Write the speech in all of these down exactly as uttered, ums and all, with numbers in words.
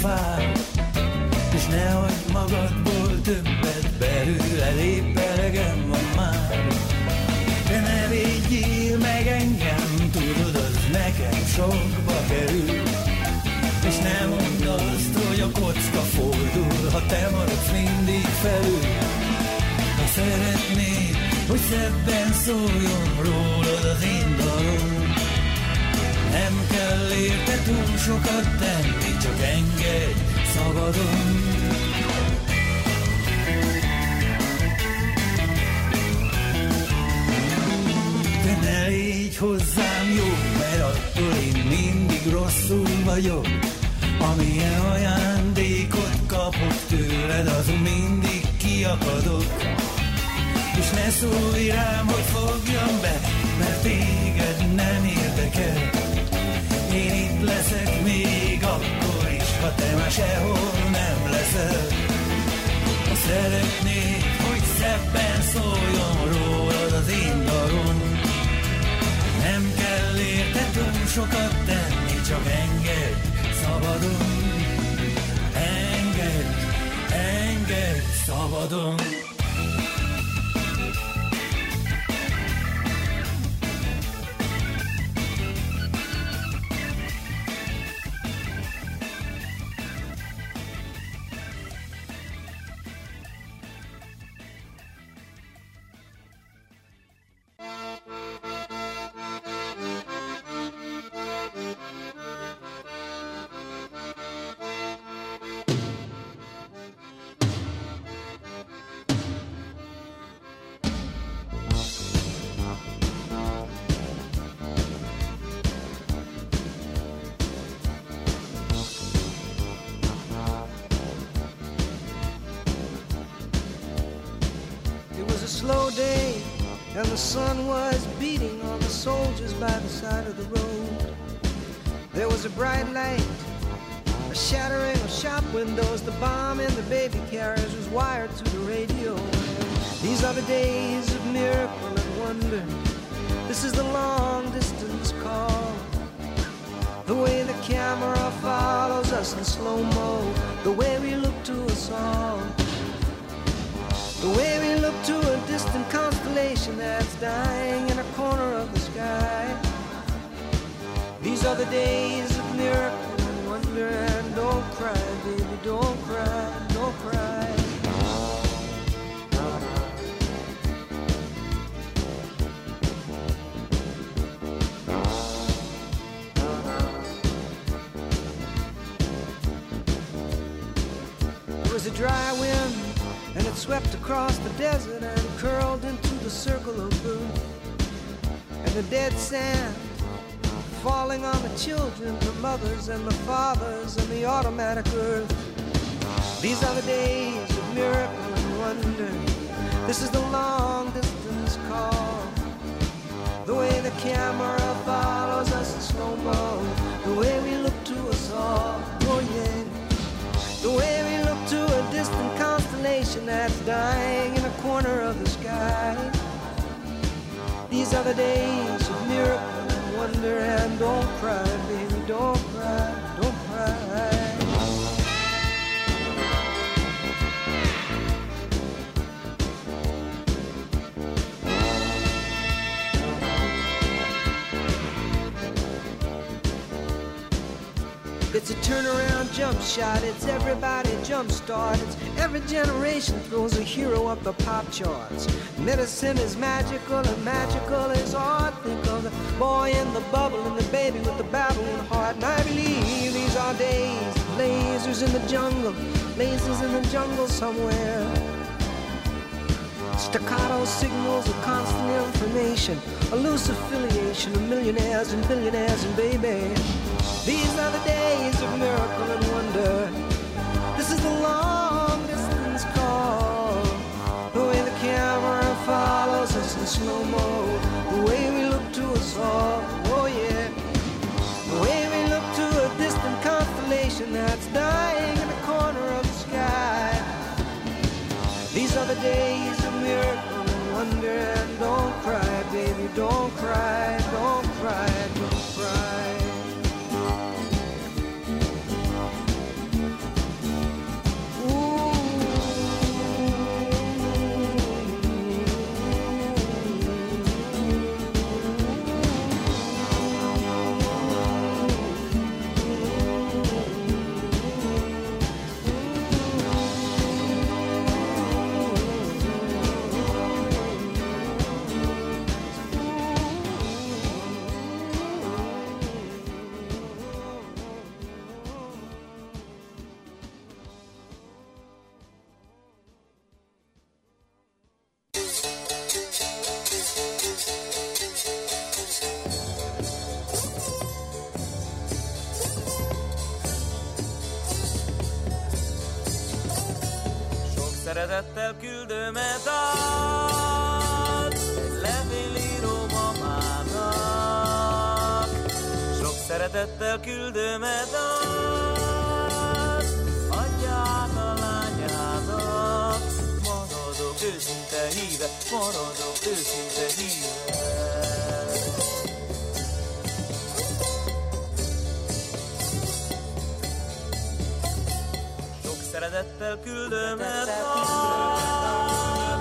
fáj, és nehogy magadból többet belőle, épp elegem van már. De ne védjél meg engem, tudod, az nekem sokba kerül. És nem mondd azt, hogy a kocka fordul, ha te maradsz mindig felül. Ha szeretnéd, hogy szebben szóljon rólad az én dalom, nem kell érte túl sokat tenni, csak engedj szabadon. De ne légy hozzám jó, mert attól én mindig rosszul vagyok. Amilyen ajándékot kapok tőled, azon mindig kiakadok. És ne szólj rám, hogy fogjam be, mert téged nem érdekel. Én itt leszek még akkor is, ha te már sehol nem leszel. Ha szeretnéd, hogy szebben szóljon rólad az én dalom, nem kell érte túl sokat tenni, csak engedj szabadon. Engedj, engedj szabadon. Slow day, and the sun was beating on the soldiers by the side of the road. There was a bright light, a shattering of shop windows. The bomb in the baby carriage was wired to the radio. These are the days of miracle and wonder. This is the long distance call. The way the camera follows us in slow-mo, the way we look to us all. The way we look to a distant constellation that's dying in a corner of the sky. These are the days of miracle and wonder. And don't cry, baby, don't cry, don't cry. There was a dry wind, and it swept across the desert and curled into the circle of blue. And the dead sand falling on the children, the mothers and the fathers and the automatic earth. These are the days of miracle and wonder. This is the long distance call. The way the camera follows us in slow-mo, the way we look to us all, oh yeah. The way we look to a distant constellation that's dying in a corner of the sky. These are the days of miracle and wonder. And don't cry, baby, don't cry, don't cry. It's a turnaround jump shot, it's everybody jump start. It's every generation throws a hero up the pop charts. Medicine is magical and magical is art. Think of the boy in the bubble and the baby with the babbling heart. And I believe these are days of lasers in the jungle, lasers in the jungle somewhere. Staccato signals of constant information, a loose affiliation of millionaires and billionaires and baby. These are the days of miracle and wonder. This is the long distance call. The way the camera follows us in slow-mo, the way we look to us all, oh yeah. The way we look to a distant constellation that's dying in the corner of the sky. These are the days of miracle and wonder. And don't cry, baby, don't cry, don't cry, don't cry. szeretettel küldöm e dalt egy levélíró mamának. Sok szeretettel küldöm e dalt adját a lányának. Maradok őszinte híve, maradok őszinte híve. Szeretettel küldöm el dalt,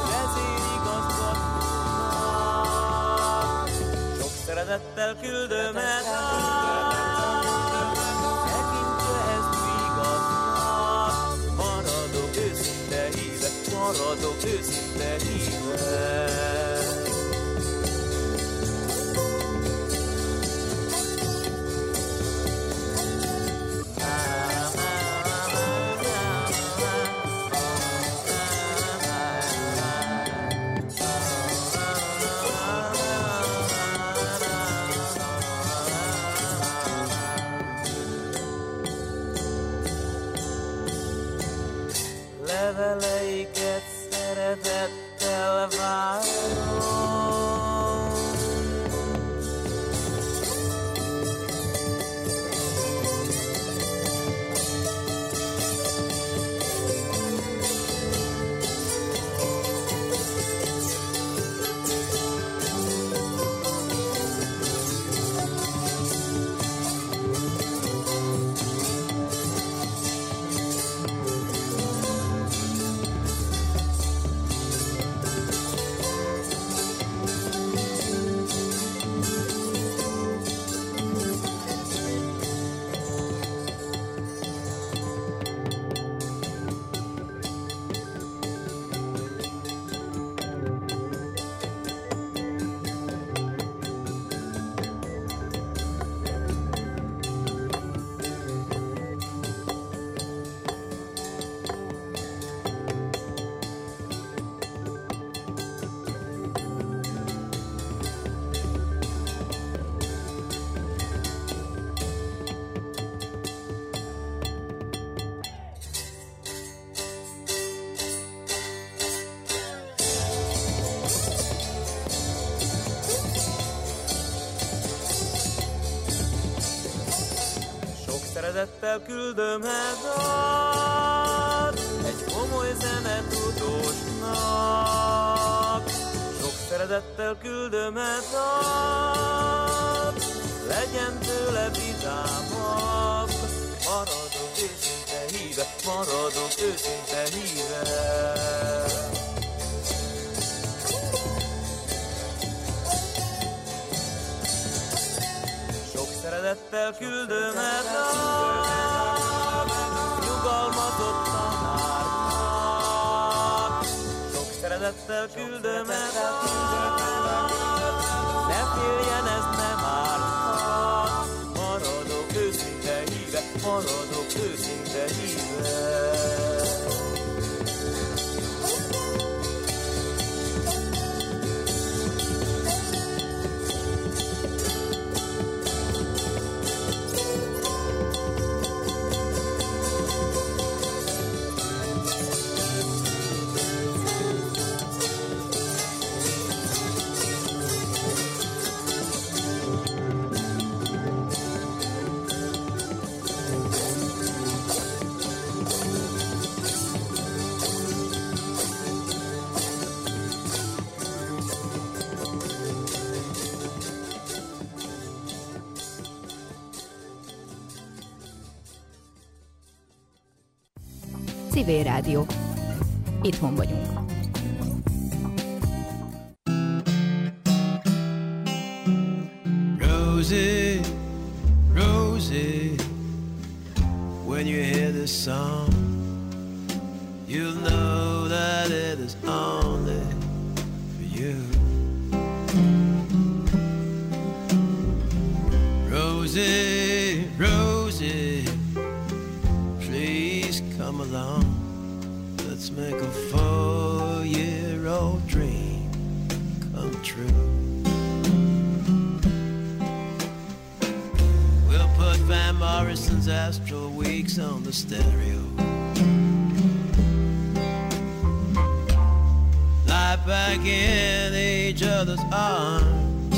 vezérigazgatónak. Sok szeretettel küldöm el dalt, tekintse ezt igaznak. Maradok őszinte híve, maradok őszinte híve. Leveleiket szeretettel várom. Szeretettel küldöm el dalt egy komoly zenetudósnak. Sok szeretettel küldöm el dalt, legyen tőle vidámabb. Maradok őszinte híve, maradok őszinte híve. Szeretettel küldöm el dalt, nyugalmazott tanárnak. Sok szeretettel küldöm el dalt, ne féljen, ez nem árthat. Maradok őszinte híve, maradok őszinte híve. Civil Rádió. Itthon vagyunk. Rosie, Rosie, when you hear this song, you'll know that it is only for you. Rosie, Rosie, please come along. Let's make a four-year-old dream come true. We'll put Van Morrison's Astral Weeks on the stereo. back in each other's arms,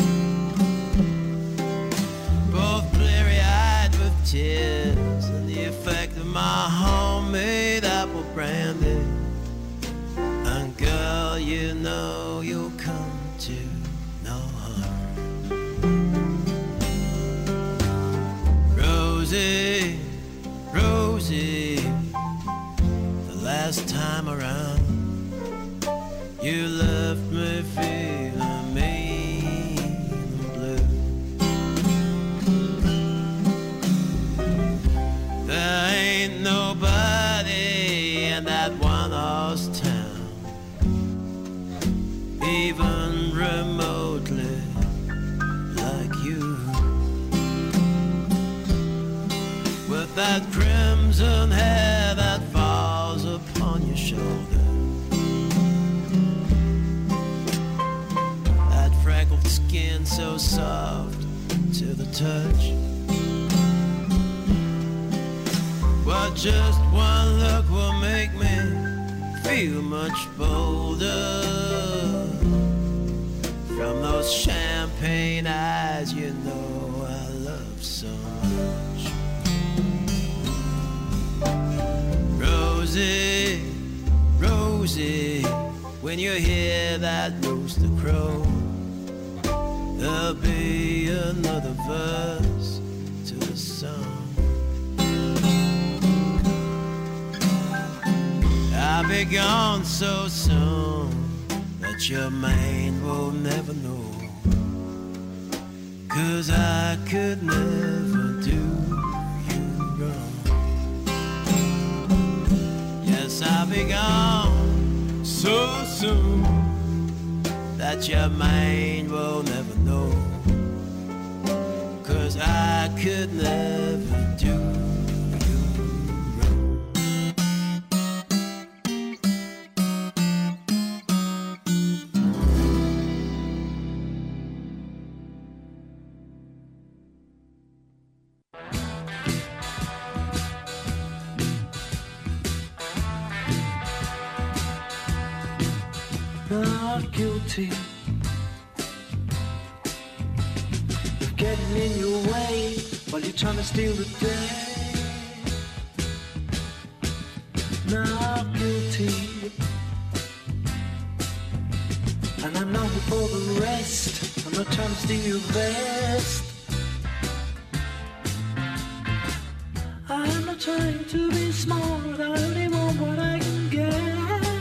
both bleary-eyed with tears and the effect of my homemade apple brandy. And girl, you know you'll come to no harm. Rosie, Rosie, the last time around you left me feeling mean and blue. There ain't nobody in that one-horse town even remotely like you, with that crimson hair that falls upon your shoulder, that freckled skin so soft to the touch. Well, just one look will make me feel much bolder. From those champagne eyes, you know I love so much. Rosie, Rosie, when you hear that rooster crow, there'll be another verse to the song. I'll be gone so soon that your mind will never know, 'cause I could never do you wrong. Yes, I'll be gone so soon that your mind will never know, 'cause I could never do guilty of getting in your way while you're trying to steal the day. Not guilty, and I'm not for the rest. I'm not trying to steal your vest. I'm not trying to be smart, I only want what I can get.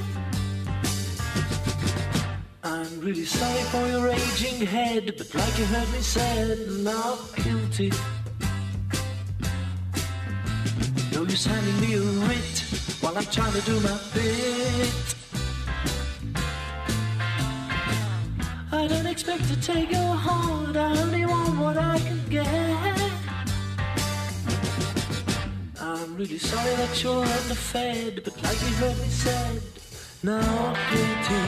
I'm really sorry for your raging head, but like you heard me said, not guilty. No use handing me a writ while I'm trying to do my bit. I don't expect to take your heart, I only want what I can get. I'm really sorry that you're underfed, but like you heard me said, not guilty.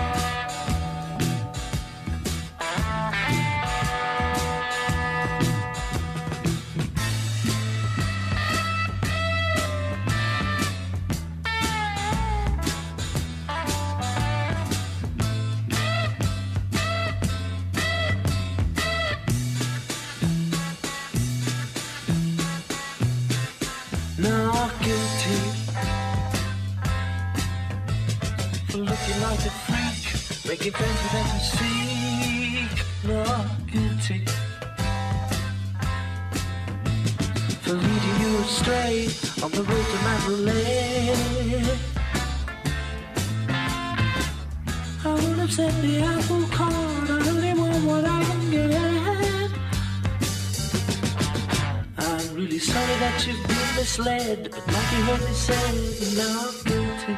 Not guilty for looking like a freak, making friends with them to seek. Not guilty for leading you astray on the road to Mandalay. I would have sent the apple card, I only want what I can get. I'm really sorry that you've been misled, but like you heard me say, not guilty.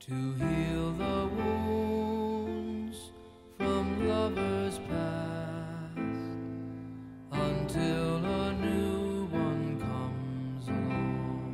to heal the wounds from lovers past until a new one comes along.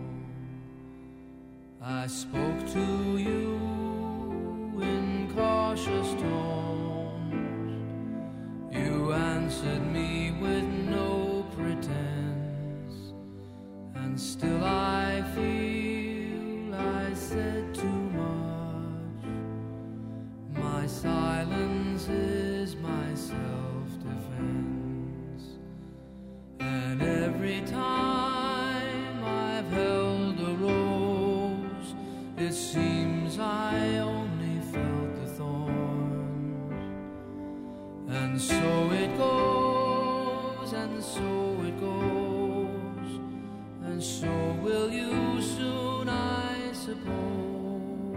I spoke to you in cautious tones. You answered me with no pretense, and still I feel I said too much. My silence is my self-defense, and every time I've held a rose, it seems I only felt the thorns. And so it goes, and so it goes, and so will you soon, I suppose.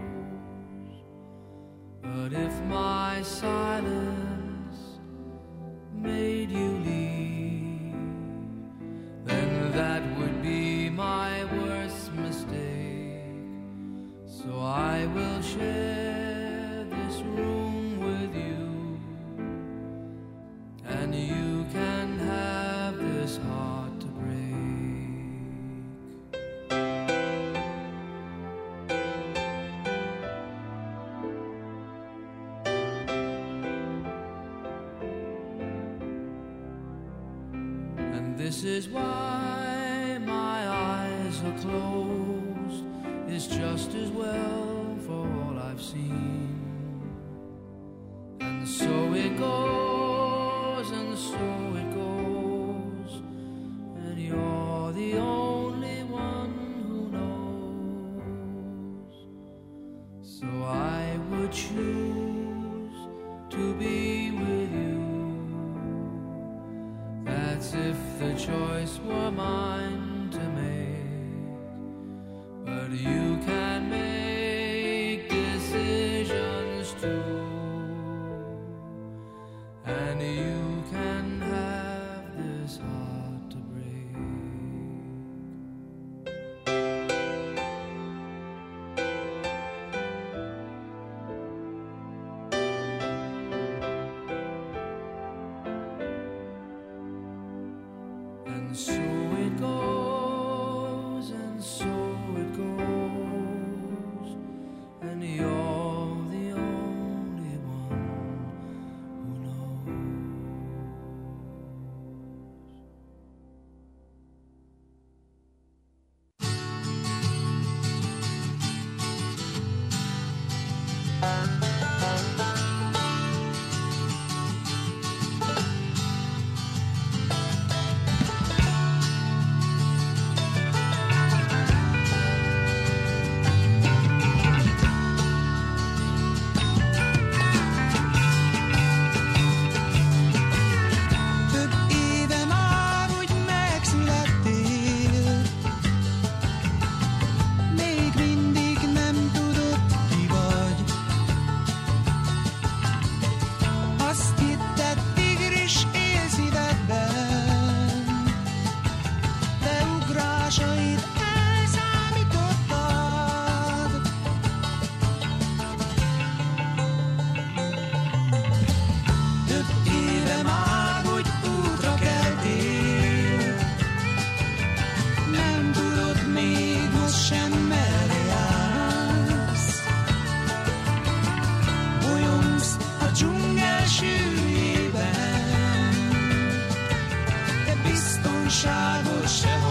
But if my silence made you leave, then that would be my worst mistake. So I will share this room with you, and you can have this heart to break. And this is why my eyes are closed. It's just as well for all I've seen. And so it goes, and so it goes, and you're the only one who knows. So I would choose to be with you. That's if the choice were mine to make. But you can make decisions too, and you can have this heart to break. And so it goes, and so it goes, and you're the only one who knows. Több éve már úgy megszülettél, még mindig nem tudod, ki vagy. Azt hitted, tigris él szívedben, de ugrásaid elszámítottak. Több éve már, hogy útra keltél, nem tudod még most sem, merre jársz. Bolyongsz a dzsungel sűrűjében, de biztonságos se